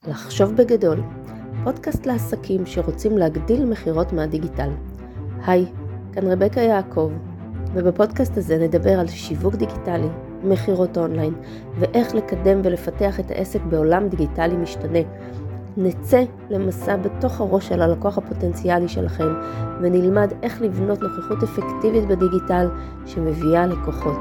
לחשוב בגדול, פודקאסט לעסקים שרוצים להגדיל מחירות מהדיגיטל. היי, כאן רבקה יעקב, ובפודקאסט הזה נדבר על שיווק דיגיטלי, מחירות אונליין, ואיך לקדם ולפתח את העסק בעולם דיגיטלי משתנה. נצא למסע בתוך הראש של הלקוח הפוטנציאלי שלכם, ונלמד איך לבנות נוכחות אפקטיבית בדיגיטל שמביאה לקוחות.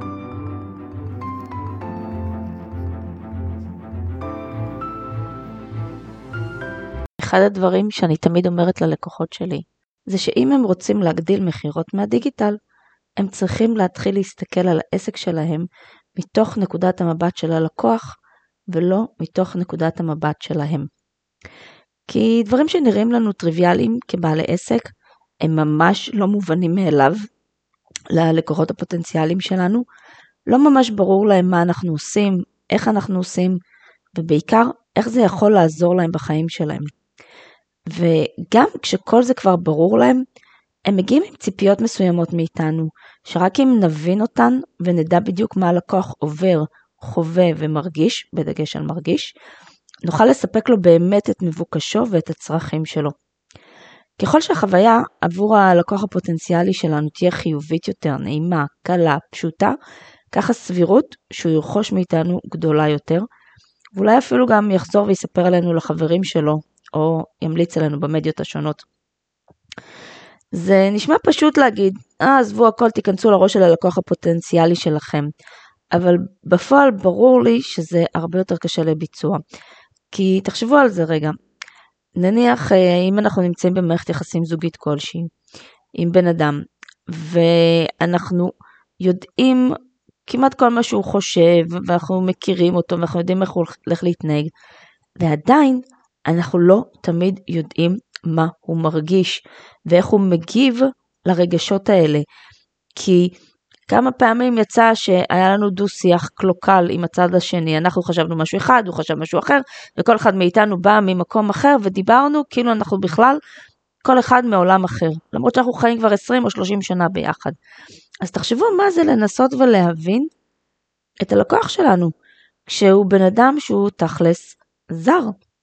אחד הדברים שאני תמיד אומרת ללקוחות שלי, זה שאם הם רוצים להגדיל מחירות מהדיגיטל, הם צריכים להתחיל להסתכל על העסק שלהם מתוך נקודת המבט של הלקוח, ולא מתוך נקודת המבט שלהם. כי דברים שנראים לנו טריוויאליים כבעלי עסק, הם ממש לא מובנים מאליו ללקוחות הפוטנציאליים שלנו, לא ממש ברור להם מה אנחנו עושים, איך אנחנו עושים, ובעיקר איך זה יכול לעזור להם בחיים שלהם. וגם כשכל זה כבר ברור להם, הם מגיעים עם ציפיות מסוימות מאיתנו, שרק אם נבין אותן ונדע בדיוק מה הלקוח עובר, חווה ומרגיש, בדגש על מרגיש, נוכל לספק לו באמת את מבוקשו ואת הצרכים שלו. ככל שהחוויה עבור הלקוח הפוטנציאלי שלנו תהיה חיובית יותר, נעימה, קלה, פשוטה, כך הסבירות שהוא ירכוש מאיתנו גדולה יותר, ואולי אפילו גם יחזור ויספר עלינו לחברים שלו, או ימליץ עלינו במדיות השונות. זה נשמע פשוט להגיד, עזבו הכל, תיכנסו לראש של הלקוח הפוטנציאלי שלכם, אבל בפועל ברור לי שזה הרבה יותר קשה לביצוע. כי תחשבו על זה רגע, נניח אם אנחנו נמצאים במערכת יחסים זוגית כלשהי, עם בן אדם, ואנחנו יודעים כמעט כל מה שהוא חושב, ואנחנו מכירים אותו, ואנחנו יודעים איך הוא הולך להתנהג, ועדיין אנחנו לא תמיד יודעים מה הוא מרגיש, ואיך הוא מגיב לרגשות האלה. כי כמה פעמים יצא שהיה לנו דו-שיח קלוקל עם הצד השני, אנחנו חשבנו משהו אחד, הוא חשב משהו אחר, וכל אחד מאיתנו בא ממקום אחר, ודיברנו כאילו אנחנו בכלל כל אחד מעולם אחר, למרות שאנחנו חיים כבר 20 או 30 שנה ביחד. אז תחשבו מה זה לנסות ולהבין את הלקוח שלנו, כשהוא בן אדם שהוא תכלס זר.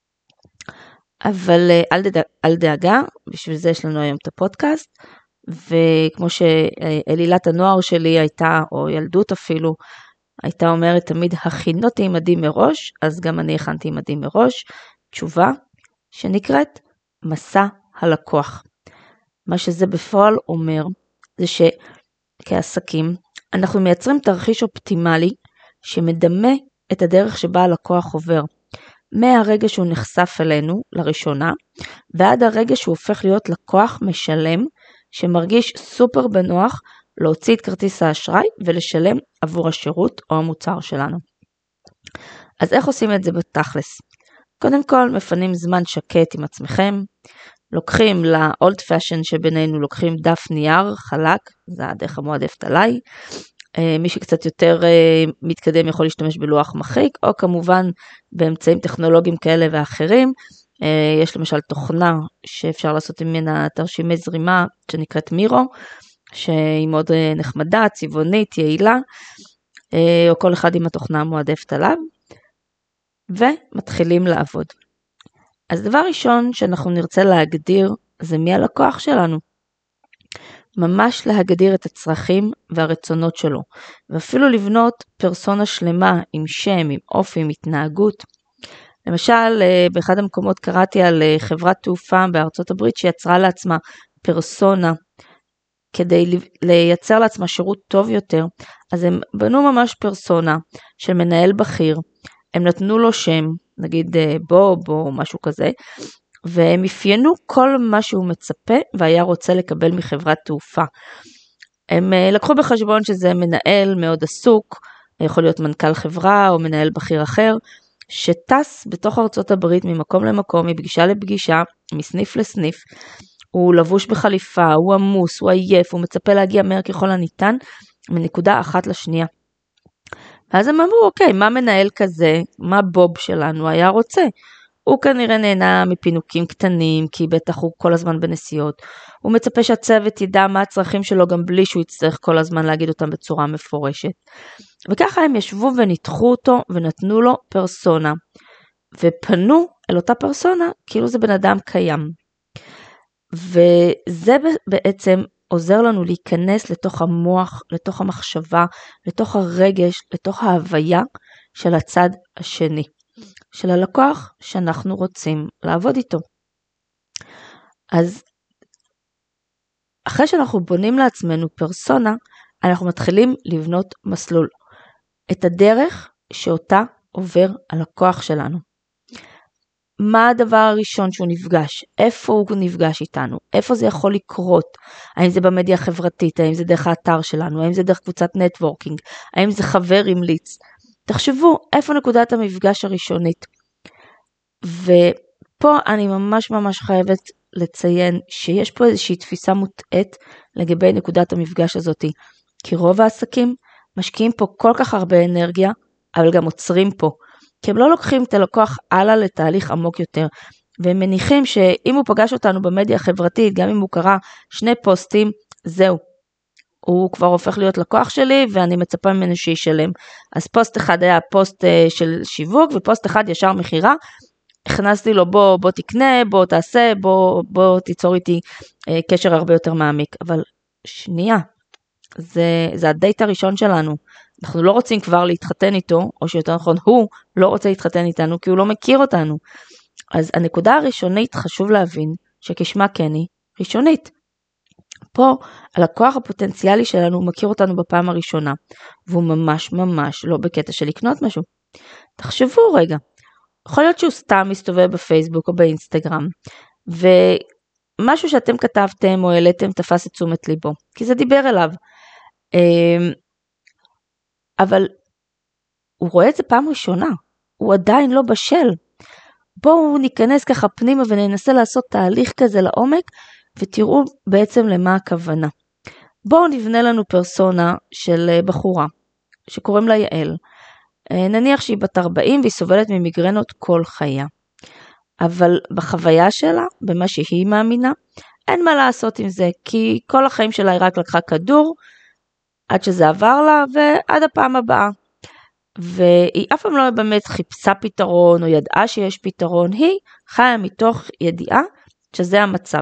אבל אל דאגה, בשביל זה יש לנו היום את הפודקאסט, וכמו שאלילת הנוער שלי הייתה, או ילדות אפילו, הייתה אומרת תמיד, הכינותי עמדי מראש, אז גם אני הכנתי עמדי מראש, תשובה שנקראת מסע הלקוח. מה שזה בפועל אומר, זה שכעסקים, אנחנו מייצרים תרחיש אופטימלי, שמדמה את הדרך שבה הלקוח עובר, מהרגע שהוא נחשף אלינו לראשונה, ועד הרגע שהוא הופך להיות לקוח משלם, שמרגיש סופר בנוח להוציא את כרטיס האשראי ולשלם עבור השירות או המוצר שלנו. אז איך עושים את זה בתכלס? קודם כל מפנים זמן שקט עם עצמכם, לוקחים לאולד פאשן שבינינו, לוקחים דף נייר חלק, זה הדרך המועדפת עליי, מי שקצת יותר מתקדם יכול להשתמש בלוח מחיק, או כמובן באמצעים טכנולוגיים כאלה ואחרים, יש למשל תוכנה שאפשר לעשות ממנה תרשימי זרימה שנקראת מירו, שהיא מאוד נחמדה, צבעונית, יעילה, או כל אחד עם התוכנה המועדפת עליו, ומתחילים לעבוד. אז דבר ראשון שאנחנו נרצה להגדיר זה מי הלקוח שלנו. ממש להגדיר את הצרכים והרצונות שלו, ואפילו לבנות פרסונה שלמה עם שם, עם אופי, עם התנהגות. למשל, באחד המקומות קראתי על חברת תעופה בארצות הברית שיצרה לעצמה פרסונה, כדי לייצר לעצמה שירות טוב יותר, אז הם בנו ממש פרסונה של מנהל בכיר, הם נתנו לו שם, נגיד בוב או משהו כזה, והם אפיינו כל מה שהוא מצפה והיה רוצה לקבל מחברת תעופה. הם לקחו בחשבון שזה מנהל מאוד עסוק, יכול להיות מנכ"ל חברה או מנהל בכיר אחר, שטס בתוך ארצות הברית ממקום למקום, מפגישה לפגישה, מסניף לסניף, הוא לבוש בחליפה, הוא עמוס, הוא עייף, הוא מצפה להגיע מהר ככל הניתן, מנקודה אחת לשנייה. אז הם אמרו, אוקיי, מה מנהל כזה, מה בוב שלנו היה רוצה? הוא כנראה נהנה מפינוקים קטנים, כי בטח הוא כל הזמן בנסיעות. הוא מצפה שהצוות ידע מה הצרכים שלו, גם בלי שהוא יצטרך כל הזמן להגיד אותם בצורה מפורשת. וככה הם ישבו וניתחו אותו, ונתנו לו פרסונה, ופנו אל אותה פרסונה כאילו זה בן אדם קיים. וזה בעצם עוזר לנו להיכנס לתוך המוח, לתוך המחשבה, לתוך הרגש, לתוך ההוויה של הצד השני, של הלקוח שאנחנו רוצים לעבוד איתו. אז אחרי שאנחנו בונים לעצמנו פרסונה, אנחנו מתחילים לבנות מסלול, את הדרך שאותה עובר הלקוח שלנו. מה הדבר הראשון שהוא נפגש? איפה הוא נפגש איתנו? איפה זה יכול לקרות? האם זה במדיה החברתית? האם זה דרך האתר שלנו? האם זה דרך קבוצת נטוורקינג? האם זה חבר המליץ? תחשבו איפה נקודת המפגש הראשונית. ופה אני ממש חייבת לציין שיש פה איזושהי תפיסה מוטעית לגבי נקודת המפגש הזאת. כי רוב העסקים משקיעים פה כל כך הרבה אנרגיה, אבל גם עוצרים פה. כי הם לא לוקחים את הלקוח הלאה לתהליך עמוק יותר, והם מניחים שאם הוא פגש אותנו במדיה החברתית, גם אם הוא קרא 2 פוסטים, זהו. הוא כבר הופך להיות לקוח שלי, ואני מצפה ממנו שישלם. אז פוסט אחד היה פוסט של שיווק, ופוסט אחד ישר מחירה, הכנסתי לו בוא תקנה, בוא תעשה, בוא תיצור איתי קשר הרבה יותר מעמיק. אבל שנייה, זה הדייט הראשון שלנו. אנחנו לא רוצים כבר להתחתן איתו, או שיותר נכון, הוא לא רוצה להתחתן איתנו, כי הוא לא מכיר אותנו. אז הנקודה הראשונית חשוב להבין, שכשמה כן היא ראשונית. פה הלקוח הפוטנציאלי שלנו מכיר אותנו בפעם הראשונה, והוא ממש לא בקטע של לקנות משהו. תחשבו רגע, יכול להיות שהוא סתם מסתובב בפייסבוק או באינסטגרם, ומשהו שאתם כתבתם או העליתם תפס את תשומת ליבו, כי זה דיבר אליו. אבל הוא רואה את זה פעם ראשונה, הוא עדיין לא בשל. בואו ניכנס ככה פנימה וננסה לעשות תהליך כזה לעומק, ותראו בעצם למה הכוונה. בואו נבנה לנו פרסונה של בחורה, שקוראים לה יעל. נניח שהיא בת 40 והיא סובלת ממיגרנות כל חייה. אבל בחוויה שלה, במה שהיא מאמינה, אין מה לעשות עם זה, כי כל החיים שלה היא רק לקחה כדור, עד שזה עבר לה, ועד הפעם הבאה. והיא אף פעם לא באמת חיפשה פתרון, או ידעה שיש פתרון, היא חיה מתוך ידיעה שזה המצב.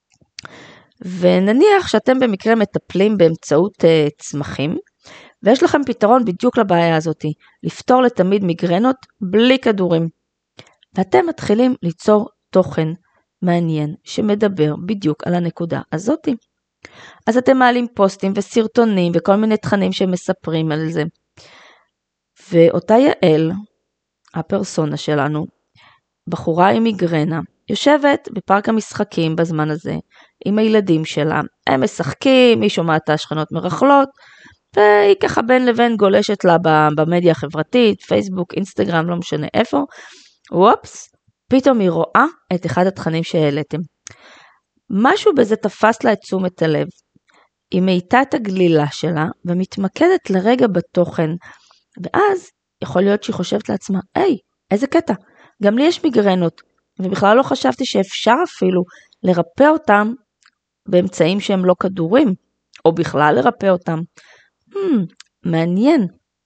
ונניח שאתם במקרה מטפלים באמצעות צמחים, ויש לכם פתרון בדיוק לבעיה הזאת, לפתור לתמיד מיגרנות בלי כדורים. ואתם מתחילים ליצור תוכן מעניין, שמדבר בדיוק על הנקודה הזאת. אז אתם מעלים פוסטים וסרטונים וכל מיני תכנים שמספרים על זה. ואותה יעל, הפרסונה שלנו, בחורה עם מיגרנה, יושבת בפארק המשחקים בזמן הזה, עם הילדים שלה. הם משחקים, היא שומעת את השכנות מרכלות, והיא ככה בין לבין גולשת לה במדיה החברתית, פייסבוק, אינסטגרם, לא משנה איפה. וופס, פתאום היא רואה את אחד התכנים שהעליתם. משהו בזה תפס לה את תשומת הלב. היא מאיתה את הגלילה שלה, ומתמקדת לרגע בתוכן, ואז יכול להיות שהיא חושבת לעצמה, איזה קטע, גם לי יש מיגרנות, ובכלל לא חשבתי שאפשר אפילו לרפא אותם באמצעים שהם לא כדורים, או בכלל לרפא אותם. מעניין.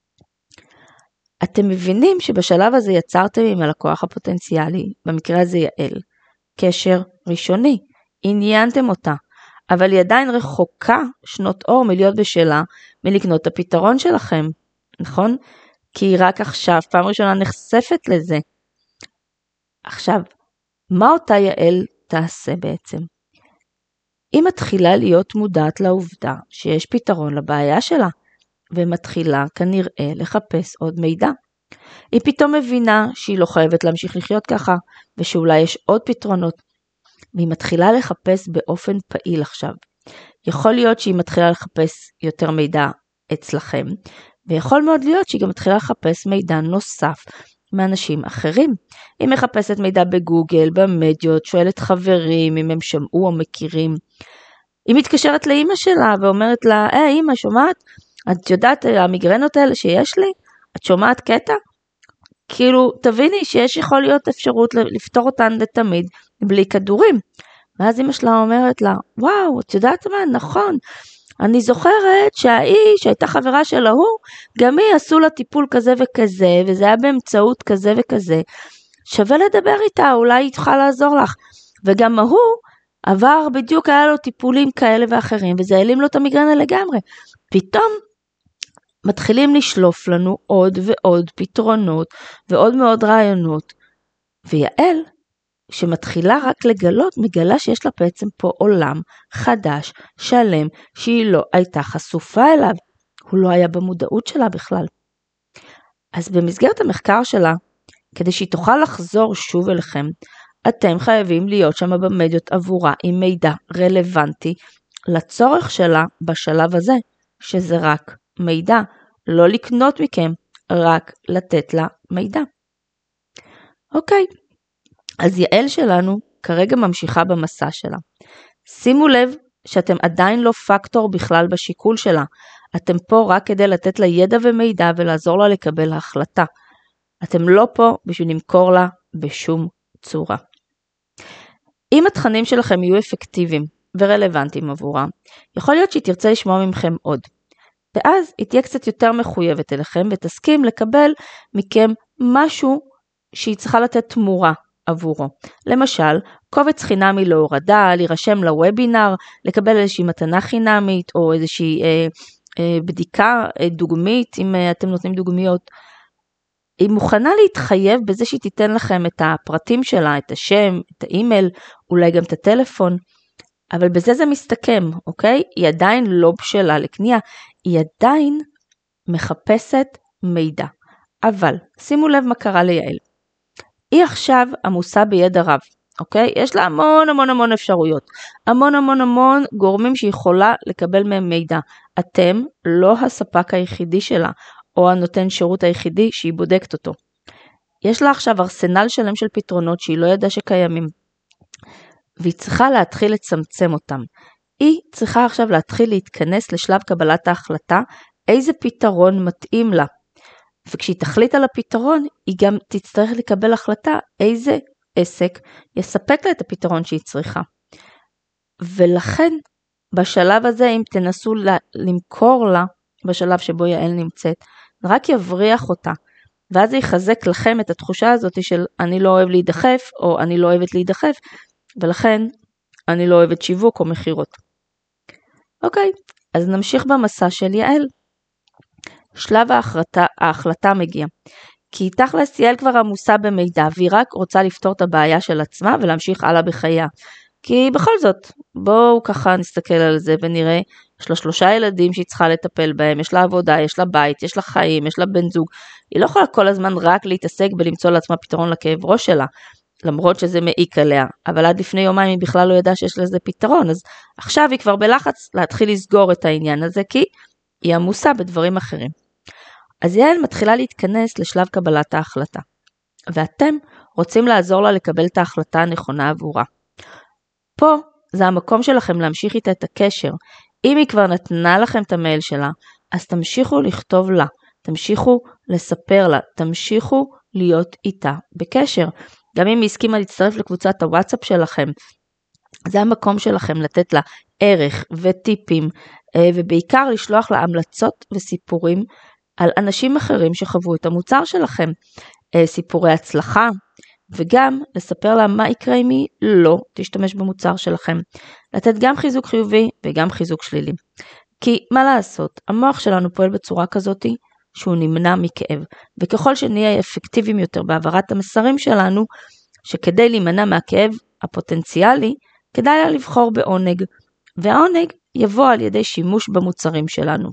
אתם מבינים שבשלב הזה יצרתם עם הלקוח הפוטנציאלי, במקרה הזה יעל, קשר ראשוני, עניינתם אותה, אבל היא עדיין רחוקה שנות אור מלהיות בשלה, מלקנות את הפתרון שלכם, נכון? כי היא רק עכשיו, פעם ראשונה נחשפת לזה. עכשיו, מה אותה יעל תעשה בעצם? היא מתחילה להיות מודעת לעובדה שיש פתרון לבעיה שלה, ומתחילה כנראה לחפש עוד מידע. היא פתאום מבינה שהיא לא חייבת להמשיך לחיות ככה, ושאולי יש עוד פתרונות, והיא מתחילה לחפש באופן פעיל עכשיו. יכול להיות שהיא מתחילה לחפש יותר מידע אצלכם, ויכול מאוד להיות שהיא גם מתחילה לחפש מידע נוסף מאנשים אחרים. היא מחפשת מידע בגוגל, במדיות, שואלת חברים אם הם שמעו או מכירים. היא מתקשרת לאמא שלה ואומרת לה, אמא, שומעת? את יודעת המיגרנות האלה שיש לי? את שומעת קטע? כאילו, תביני שיש יכול להיות אפשרות לפתור אותן לתמיד בלי כדורים. ואז אמא שלה אומרת לה, וואו, את יודעת מה? נכון. אני זוכרת שהייתה חברה של ההוא, גם היא עשו לה טיפול כזה וכזה, וזה היה באמצעות כזה וכזה. שווה לדבר איתה, אולי היא תוכל לעזור לך. וגם הוא עבר בדיוק, היה לו טיפולים כאלה ואחרים, וזה העלים לו את המיגרנה לגמרי. פתאום מתחילים לשלוף לנו עוד ועוד פתרונות, ועוד מאוד רעיונות, ויעל, שמתחילה רק לגלות, מגלה שיש לה בעצם פה עולם חדש, שלם, שהיא לא הייתה חשופה אליו, הוא לא היה במודעות שלה בכלל. אז במסגרת המחקר שלה, כדי שהיא תוכל לחזור שוב אליכם, אתם חייבים להיות שם במדיות עבורה עם מידע רלוונטי לצורך שלה בשלב הזה, שזה רק מידע, לא לקנות מכם, רק לתת לה מידע. אוקיי, אז יעל שלנו כרגע ממשיכה במסע שלה. שימו לב שאתם עדיין לא פקטור בכלל בשיקול שלה, אתם פה רק כדי לתת לה ידע ומידע ולעזור לה לקבל החלטה. אתם לא פה בשביל למכור לה בשום צורה. אם התכנים שלכם יהיו אפקטיביים ורלוונטיים עבורה, יכול להיות שהיא תרצה לשמוע מכם עוד. ואז היא תהיה קצת יותר מחויבת אליכם ותסכים לקבל מכם משהו שהיא צריכה לתת תמורה עבורו. למשל, קובץ חינמי להורדה, להירשם לוובינר, לקבל איזושהי מתנה חינמית או איזושהי בדיקה דוגמית, אם אתם נותנים דוגמיות. היא מוכנה להתחייב בזה שהיא תיתן לכם את הפרטים שלה, את השם, את האימייל, אולי גם את הטלפון, אבל בזה זה מסתכם, אוקיי? היא עדיין לא בשלה לקנייה, היא עדיין מחפשת מידע. אבל שימו לב מה קרה ליעל. היא עכשיו עמוסה בידע רב, אוקיי? יש לה המון המון המון אפשרויות, המון המון המון גורמים שהיא יכולה לקבל מהם מידע. אתם לא הספק היחידי שלה, או הנותן שירות היחידי שהיא בודקת אותו. יש לה עכשיו ארסנל שלם של פתרונות שהיא לא ידעה שקיימים, והיא צריכה להתחיל לצמצם אותם. היא צריכה עכשיו להתחיל להתכנס לשלב קבלת ההחלטה, איזה פתרון מתאים לה. וכשהיא תחליט על הפתרון, היא גם תצטרך לקבל החלטה איזה עסק יספק לה את הפתרון שהיא צריכה. ולכן, בשלב הזה, אם תנסו למכור לה, בשלב שבו יעל נמצאת, רק יבריח אותה, ואז זה יחזק לכם את התחושה הזאת של אני לא אוהב להידחף, או אני לא אוהבת להידחף, ולכן אני לא אוהבת שיווק או מחירות. אוקיי, אז נמשיך במסע של יעל. שלב ההחלטה מגיע. כי תכלס יעל כבר עמוסה במידע, והיא רק רוצה לפתור את הבעיה של עצמה ולהמשיך הלאה בחייה. כי בכל זאת, בואו ככה נסתכל על זה ונראה, יש לה 3 ילדים שהיא צריכה לטפל בהם, יש לה עבודה, יש לה בית, יש לה חיים, יש לה בן זוג. היא לא יכולה כל הזמן רק להתעסק ולמצוא לעצמה פתרון לכאב ראש שלה, למרות שזה מעיק עליה, אבל עד לפני יומיים היא בכלל לא ידעה שיש לזה פתרון, אז עכשיו היא כבר בלחץ להתחיל לסגור את העניין הזה, כי היא עמוסה בדברים אחרים. אז יעל מתחילה להתכנס לשלב קבלת ההחלטה, ואתם רוצים לעזור לה לקבל את ההחלטה הנכונה עבורה. פה זה המקום שלכם להמשיך איתה את הקשר. אם היא כבר נתנה לכם את המייל שלה, אז תמשיכו לכתוב לה, תמשיכו לספר לה, תמשיכו להיות איתה בקשר. גם אם היא הסכימה להצטרף לקבוצת הוואטסאפ שלכם, זה המקום שלכם לתת לה ערך וטיפים, ובעיקר לשלוח לה המלצות וסיפורים על אנשים אחרים שחוו את המוצר שלכם, סיפורי הצלחה, וגם לספר לה מה יקרה אם היא לא תשתמש במוצר שלכם. לתת גם חיזוק חיובי וגם חיזוק שלילי. כי מה לעשות, המוח שלנו פועל בצורה כזאת שהוא נמנע מכאב, וככל שנהיה אפקטיביים יותר בעברת המסרים שלנו, שכדי להימנע מהכאב הפוטנציאלי, כדאי לה לבחור בעונג, והעונג יבוא על ידי שימוש במוצרים שלנו.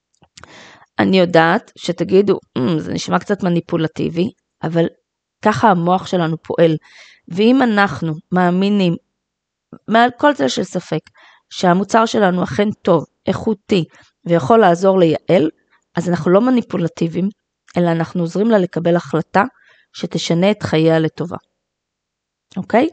אני יודעת שתגידו, זה נשמע קצת מניפולטיבי, אבל ככה המוח שלנו פועל, ואם אנחנו מאמינים, מעל כל צל של ספק, שהמוצר שלנו אכן טוב, איכותי, ויכול לעזור ליעל, אז אנחנו לא מניפולטיביים, אלא אנחנו עוזרים לה לקבל החלטה, שתשנה את חייה לטובה. אוקיי?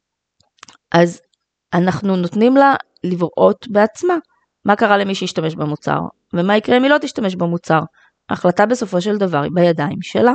אז אנחנו נותנים לה לראות בעצמה, מה קרה למי שישתמש במוצר, ומה יקרה אם היא לא תשתמש במוצר. ההחלטה בסופו של דבר היא בידיים שלה.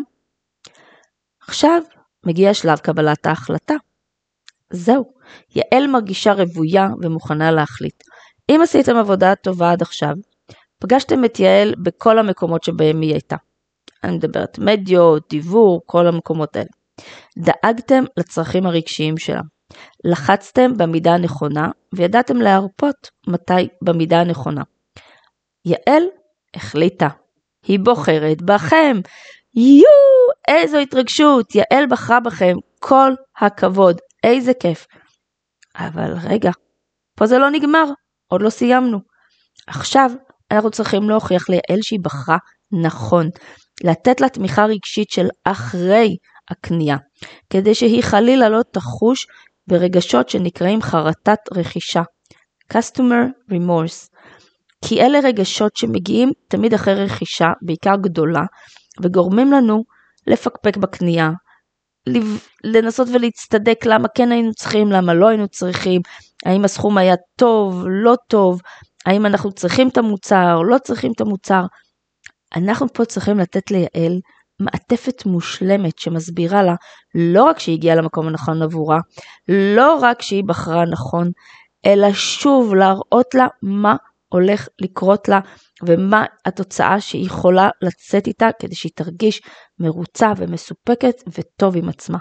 עכשיו מגיע שלב קבלת ההחלטה. זהו, יעל מרגישה רבויה ומוכנה להחליט. אם עשיתם עבודה טובה עד עכשיו, פגשתם את יעל בכל המקומות שבהם היא הייתה. אני מדברת מדיות, דיבור, כל המקומות האלה. דאגתם לצרכים הרגשיים שלה. לחצתם במידה הנכונה וידעתם להרפות מתי במידה הנכונה. יעל החליטה. היא בוחרת בכם. איזו התרגשות. יעל בחרה בכם. כל הכבוד. איזה כיף. אבל רגע, פה זה לא נגמר. עוד לא סיימנו. עכשיו אנחנו צריכים להוכיח ליעל שהיא בחרה נכון. לתת לה תמיכה רגשית של אחרי הקנייה. כדי שהיא חלילה לא תחוש ברגשות שנקראים חרטת רכישה. Customer remorse. כי אלה רגשות שמגיעים תמיד אחרי רכישה, בעיקר גדולה, וגורמים לנו לפקפק בקנייה, לנסות ולהצטדק למה כן היינו צריכים, למה לא היינו צריכים, האם הסכום היה טוב, לא טוב, האם אנחנו צריכים את המוצר, לא צריכים את המוצר. אנחנו פה צריכים לתת ליעל מעטפת מושלמת שמסבירה לה לא רק שהיא הגיעה למקום הנכון עבורה, לא רק שהיא בחרה נכון, אלא שוב להראות לה מה הולך לקרות לה ומה התוצאה שהיא יכולה לצאת איתה כדי שהיא תרגיש מרוצה ומסופקת וטוב עם עצמה.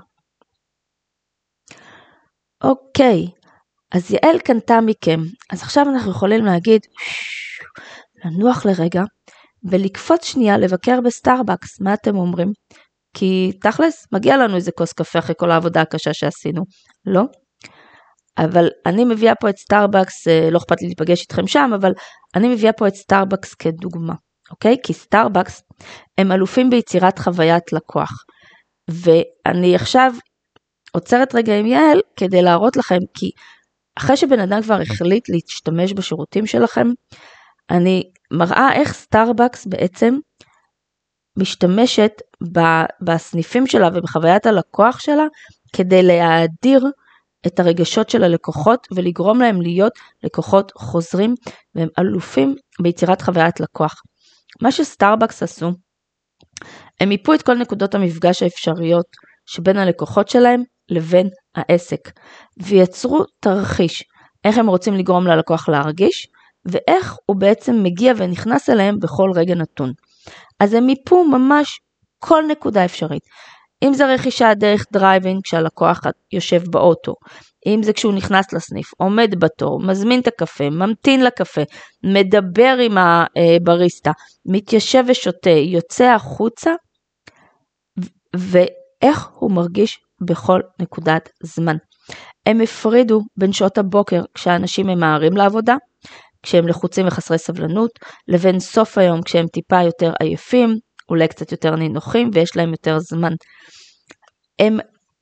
אוקיי, אז יעל קנתה מכם, אז עכשיו אנחנו יכולים להגיד, לנוח לרגע ולקפוץ שנייה לבקר בסטארבקס, מה אתם אומרים? כי תכלס מגיע לנו איזה כוס קפה אחרי כל העבודה הקשה שעשינו, לא? אבל אני מביאה פה את סטארבקס, לא אכפת לי להיפגש איתכם שם, אבל אני מביאה פה את סטארבקס כדוגמה, אוקיי? כי סטארבקס הם אלופים ביצירת חוויית לקוח, ואני עכשיו עוצרת רגע עם יעל כדי להראות לכם, כי אחרי שבן אדם כבר החליט להשתמש בשירותים שלכם, אני מראה איך סטארבקס בעצם משתמשת בסניפים שלה ובחוויית הלקוח שלה, כדי להאדיר את הרגשות של הלקוחות ולגרום להם להיות לקוחות חוזרים, והם אלופים ביצירת חוויית לקוח. מה שסטארבקס עשו, הם מיפו את כל נקודות המפגש האפשריות שבין הלקוחות שלהם לבין העסק, ויצרו תרחיש, איך הם רוצים לגרום ללקוח להרגיש, ואיך הוא בעצם מגיע ונכנס אליהם בכל רגע נתון. אז הם מיפו ממש כל נקודה אפשרית. אם זה רכישה דרך דרייבינג כשהלקוח יושב באוטו, אם זה כשהוא נכנס לסניף, עומד בתור, מזמין את הקפה, ממתין לקפה, מדבר עם הבריסטה, מתיישב ושותה, יוצא החוצה, ואיך הוא מרגיש בכל נקודת זמן. הם הפרידו בין שעות הבוקר כשאנשים ממהרים לעבודה, כשהם לחוצים וחסרי סבלנות, לבין סוף היום כשהם טיפה יותר עייפים, אולי קצת יותר נינוחים ויש להם יותר זמן. הם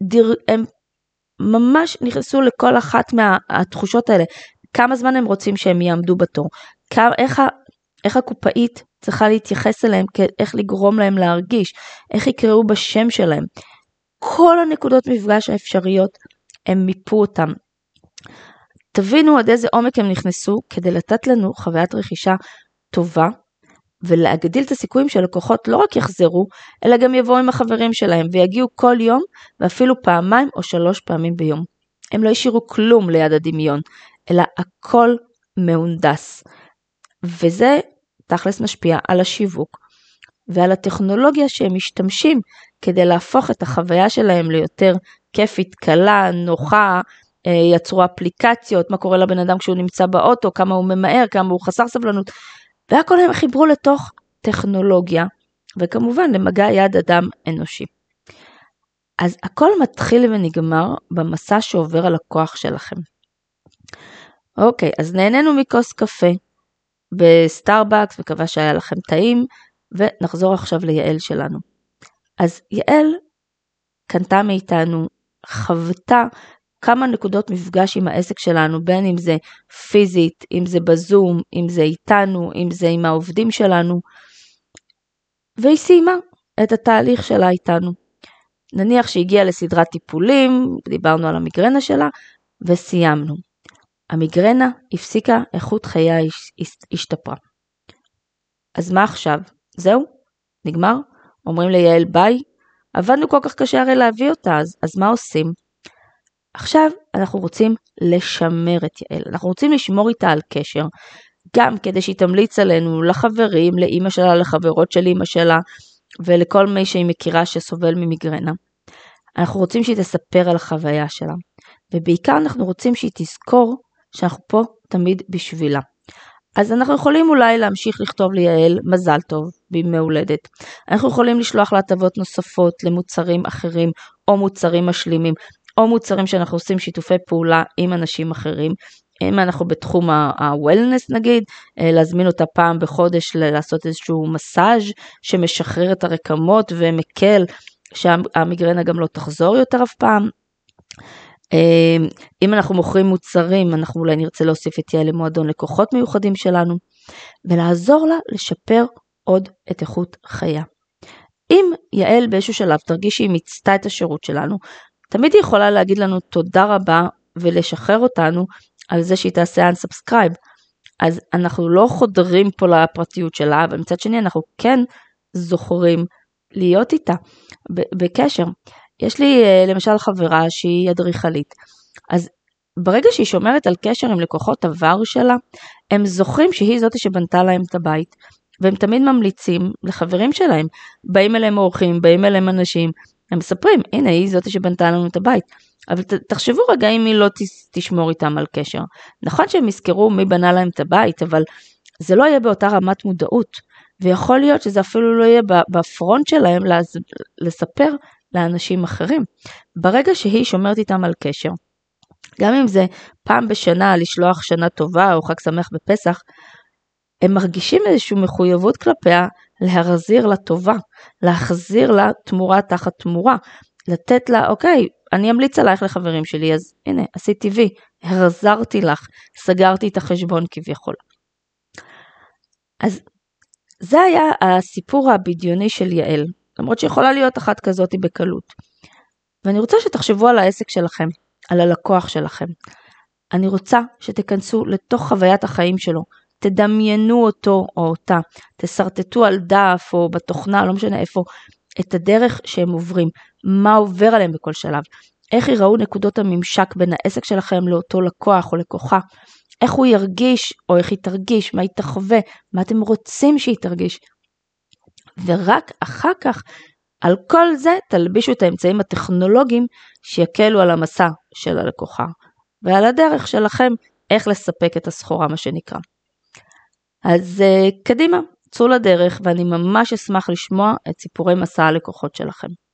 ממש נכנסו לכל אחת מהתחושות האלה, כמה זמן הם רוצים שהם יעמדו בתור, איך הקופאית צריכה להתייחס אליהם, איך לגרום להם להרגיש, איך יקראו בשם שלהם. כל הנקודות מפגש האפשריות הם מיפו אותם. תבינו עד איזה עומק הם נכנסו כדי לתת לנו חוויית רכישה טובה, ולהגדיל את הסיכויים שלקוחות לא רק יחזרו, אלא גם יבואו עם החברים שלהם, ויגיעו כל יום, ואפילו פעמיים או 3 פעמים ביום. הם לא השאירו כלום ליד הדמיון, אלא הכל מהונדס. וזה תכלס משפיע על השיווק, ועל הטכנולוגיה שהם משתמשים, כדי להפוך את החוויה שלהם ליותר כיפית, קלה, נוחה, יצרו אפליקציות, מה קורה לבן אדם כשהוא נמצא באוטו, כמה הוא ממהר, כמה הוא חסר סבלנות, והכל הם חיברו לתוך טכנולוגיה, וכמובן למגע יד אדם אנושי. אז הכל מתחיל ונגמר במסע שעובר על הכוח שלכם. אוקיי, אז נהנינו מכוס קפה בסטארבקס, מקווה שהיה לכם טעים, ונחזור עכשיו ליעל שלנו. אז יעל קנתה מאיתנו, חוותה כמה נקודות מפגש עם העסק שלנו, בין אם זה פיזית, אם זה בזום, אם זה איתנו, אם זה עם העובדים שלנו, והיא סיימה את התהליך שלה איתנו. נניח שהגיעה לסדרת טיפולים, דיברנו על המיגרנה שלה, וסיימנו. המיגרנה הפסיקה, איכות חייה השתפרה. אז מה עכשיו? זהו? נגמר? אומרים ליעל ביי? עבדנו כל כך קשה הרי להביא אותה, אז מה עושים? עכשיו אנחנו רוצים לשמר את יעל, אנחנו רוצים לשמור איתה על קשר, גם כדי שהיא תמליץ עלינו לחברים, לאמא שלה, לחברות של אמא שלה, ולכל מי שהיא מכירה שסובל ממיגרנה. אנחנו רוצים שהיא תספר על החוויה שלה, ובעיקר אנחנו רוצים שהיא תזכור שאנחנו פה תמיד בשבילה. אז אנחנו יכולים אולי להמשיך לכתוב ליעל מזל טוב בימי הולדת. אנחנו יכולים לשלוח לה הטבות נוספות למוצרים אחרים או מוצרים משלימים, או מוצרים שאנחנו עושים שיתופי פעולה עם אנשים אחרים. אם אנחנו בתחום ה-wellness נגיד, להזמין אותה פעם בחודש לעשות איזשהו מסאז' שמשחרר את הרקמות ומקל שהמיגרנה גם לא תחזור יותר אף פעם. אם אנחנו מוכרים מוצרים, אנחנו אולי נרצה להוסיף את יעל למועדון לקוחות מיוחדים שלנו, ולעזור לה לשפר עוד את איכות חייה. אם יעל באיזשהו שלב תרגיש שהיא מיצתה את השירות שלנו, תמיד היא יכולה להגיד לנו תודה רבה ולשחרר אותנו על זה שהיא תעשה unsubscribe. אז אנחנו לא חודרים פה לפרטיות שלה, אבל מצד שני אנחנו כן זוכרים להיות איתה בקשר. יש לי למשל חברה שהיא אדריכלית, אז ברגע שהיא שומרת על קשר עם לקוחות עבר שלה, הם זוכרים שהיא זאת שבנתה להם את הבית, והם תמיד ממליצים לחברים שלהם, באים אליהם אורחים, באים אליהם אנשים, הם מספרים, הנה היא זאת שבנתה לנו את הבית, אבל תחשבו רגע אם היא לא תשמור איתם על קשר. נכון שהם יזכרו מי בנה להם את הבית, אבל זה לא יהיה באותה רמת מודעות, ויכול להיות שזה אפילו לא יהיה בפרונט שלהם לספר לאנשים אחרים. ברגע שהיא שומרת איתם על קשר, גם אם זה פעם בשנה לשלוח שנה טובה או חג שמח בפסח, הם מרגישים איזושהי מחויבות כלפיה להחזיר לה טובה, להחזיר לה תמורה תחת תמורה, לתת לה, אוקיי, אני אמליץ עלייך לחברים שלי, אז הנה, עשיתי וי, החזרתי לך, סגרתי את החשבון כביכול. אז זה היה הסיפור הבדיוני של יעל, למרות שיכולה להיות אחת כזאת בקלות. ואני רוצה שתחשבו על העסק שלכם, על הלקוח שלכם. אני רוצה שתכנסו לתוך חוויית החיים שלו, תדמיינו אותו או אותה, תסרטטו על דף או בתוכנה, לא משנה איפה, את הדרך שהם עוברים, מה עובר עליהם בכל שלב, איך יראו נקודות הממשק בין העסק שלכם לאותו לקוח או לקוחה, איך הוא ירגיש או איך היא תרגיש, מה היא תחווה, מה אתם רוצים שהיא תרגיש. ורק אחר כך, על כל זה תלבישו את האמצעים הטכנולוגיים שיקלו על המסע של הלקוחה, ועל הדרך שלכם איך לספק את הסחורה, מה שנקרא. אז קדימה, צאו לדרך, ואני ממש אשמח לשמוע את סיפורי מסע הלקוחות שלכם.